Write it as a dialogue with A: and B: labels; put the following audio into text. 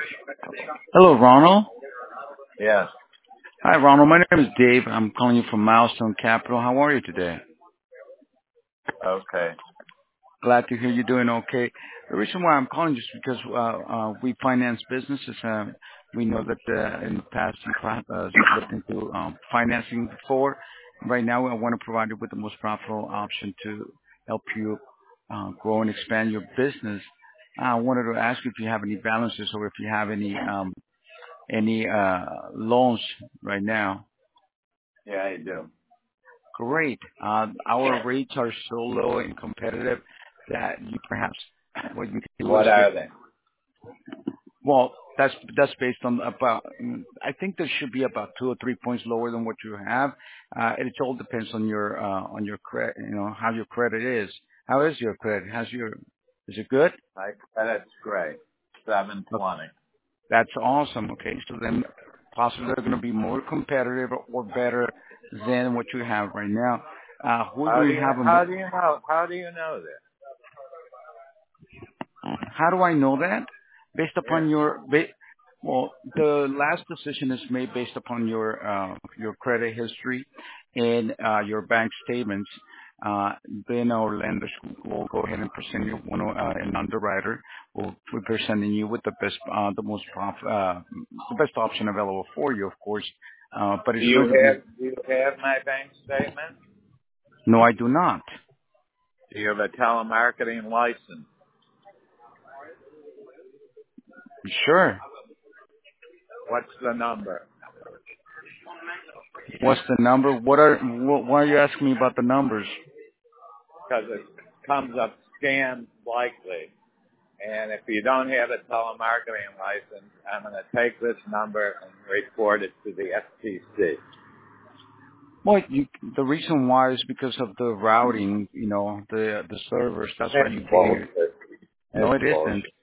A: Hello, Ronald.
B: Yes.
A: Hi, Ronald. My name is Dave. I'm calling you from Milestone Capital. How are you today?
B: Okay.
A: Glad to hear you're doing okay. The reason why I'm calling is because we finance businesses. We know that in the past you looked into financing before. Right now, I want to provide you with the most profitable option to help you grow and expand your business. I wanted to ask you if you have any balances or if you have any loans right now.
B: Yeah, I do.
A: Great. Our rates are so low and competitive that you perhaps what you can do is
B: What are they?
A: well, that's based on about, I think there should be about 2 or 3 points lower than what you have. It all depends on your credit, how your credit is. How is your credit? Is it good?
B: My credit's great. 720.
A: That's awesome. Okay. So then possibly they're going to be more competitive or better than what you have right now. Who do
B: How do
A: you
B: you
A: have?
B: how do you know how do you know this?
A: How do I know that? Based
B: Yeah.
A: upon well, the last decision is made based upon your credit history and your bank statements. Then our lenders will go ahead and present you an underwriter. Will be presenting you with the best option available for you, of course. But
B: Do
A: it's
B: you
A: going to be
B: have do you have my bank statement?
A: no, I do not.
B: Do you have a telemarketing license?
A: Sure.
B: What's the number?
A: What's the number? Why are you asking me about the numbers?
B: Because it comes up scam likely. And if you don't have a telemarketing license, I'm going to take this number and report it to the FTC.
A: Well, the reason why is because of the routing, the servers. That's why
B: That's
A: you
B: bullshit.
A: no,
B: That's
A: it isn't.
B: bullshit.